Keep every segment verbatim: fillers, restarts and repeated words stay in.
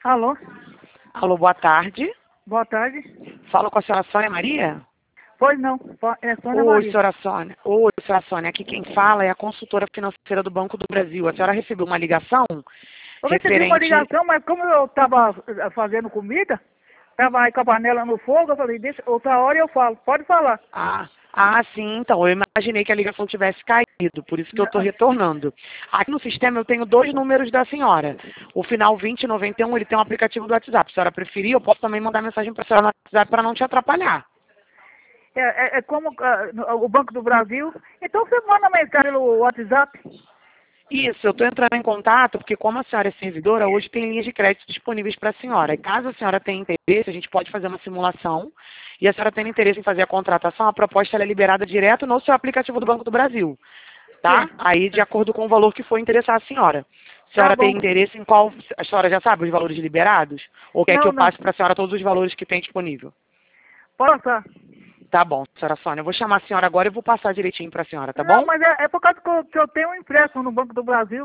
Alô? Alô, boa tarde. Boa tarde. Falo com a senhora Sônia Maria? Pois não, é Sônia Oi, Maria. senhora Sônia. Oi, senhora Sônia. Aqui quem fala é a consultora financeira do Banco do Brasil. A senhora recebeu uma ligação Eu recebi uma referente... ligação, mas como eu estava fazendo comida, estava aí com a panela no fogo, eu falei, deixa, outra hora eu falo, pode falar. Ah, ah, sim, então. Eu imaginei que a ligação tivesse caído, por isso que eu estou Não, retornando. Aqui no sistema eu tenho dois números da senhora. O final vinte e noventa e um, ele tem um aplicativo do WhatsApp. Se a senhora preferir, eu posso também mandar mensagem para a senhora no WhatsApp para não te atrapalhar. É, é, é como ah, no- o Banco do Brasil. Então você manda mensagem no WhatsApp. Isso, eu estou entrando em contato porque como a senhora é servidora, hoje tem linhas de crédito disponíveis para a senhora. E caso a senhora tenha interesse, a gente pode fazer uma simulação. E a senhora tendo interesse em fazer a contratação, a proposta ela é liberada direto no seu aplicativo do Banco do Brasil. Tá? Sim. Aí de acordo com o valor que for interessar a senhora. A Tá senhora tem bom. interesse em qual... A senhora já sabe os valores liberados? Ou quer que Não, eu não. passe para a senhora todos os valores que tem disponível? Pode passar. Tá bom, senhora Sônia. Eu vou chamar a senhora agora e vou passar direitinho para a senhora, tá Não, bom? mas é, é por causa que eu, que eu tenho um empréstimo no Banco do Brasil.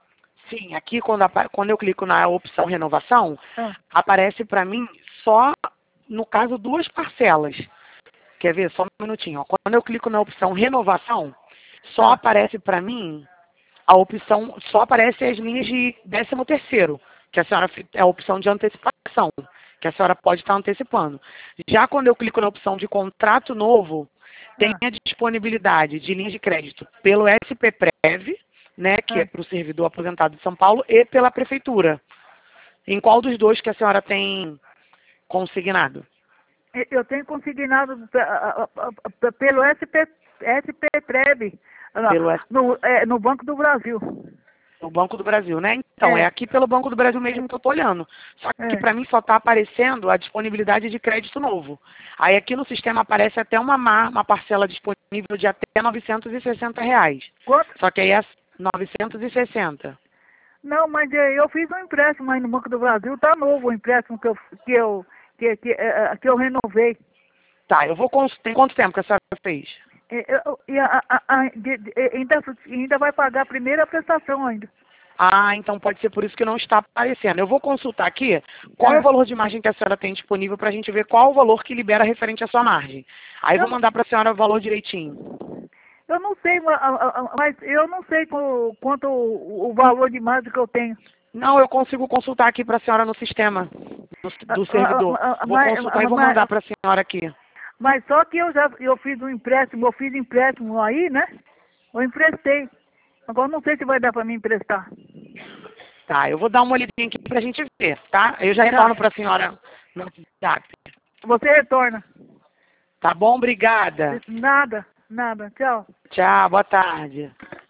Sim, aqui quando, apa- quando eu clico na opção renovação, Ah, aparece para mim só, no caso, duas parcelas. Quer ver? Só um minutinho. Ó. Quando eu clico na opção renovação, só ah, aparece para mim a opção, só aparece as linhas de décimo terceiro, que a senhora fi- é a opção de antecipação, que a senhora pode estar antecipando. Já quando eu clico na opção de contrato novo, tem ah, a disponibilidade de linhas de crédito pelo S P Prev, né, que é ah. para o servidor aposentado de São Paulo, e pela prefeitura. Em qual dos dois que a senhora tem consignado? Eu tenho consignado ah, ah, ah, ah, pelo S P, S P Prev, ah, Pelo S- no, é, no Banco do Brasil. no Banco do Brasil, né? Então, é É, aqui pelo Banco do Brasil mesmo que eu estou olhando. Só que é. para mim só está aparecendo a disponibilidade de crédito novo. Aí aqui no sistema aparece até uma, ma- uma parcela disponível de até novecentos e sessenta reais. Quanto? Só que aí é novecentos e sessenta. Não, mas é, eu fiz um empréstimo aí no Banco do Brasil, tá novo o empréstimo que eu, que eu, que, que, é, é, que eu renovei. Tá, eu vou... cons- Tem quanto tempo que a senhora fez? E, eu- e a- a- a- de- de- ainda, ainda vai pagar a primeira prestação ainda. Ah, então pode ser por isso que não está aparecendo. Eu vou consultar aqui qual é o É. valor de margem que a senhora tem disponível para a gente ver qual o valor que libera referente à sua margem. Aí eu Eu, vou não- mandar para a senhora o valor direitinho. eu não sei, ma- a- a- a- mas eu não sei co- quanto o, o valor de margem que eu tenho. Não, eu consigo consultar aqui para a senhora no sistema no- Ah, do ah, servidor. ah, ah, Vou Mas, consultar e vou mas, mandar para a senhora aqui. mas só que eu já eu fiz um empréstimo, eu fiz empréstimo aí, né? Eu emprestei. Agora não sei se vai dar para mim emprestar. Tá, eu vou dar uma olhadinha aqui para a gente ver, tá? Eu já Tá. retorno para a senhora no WhatsApp. Você retorna. Tá bom? Obrigada. Nada, nada. Tchau. Tchau, boa tarde.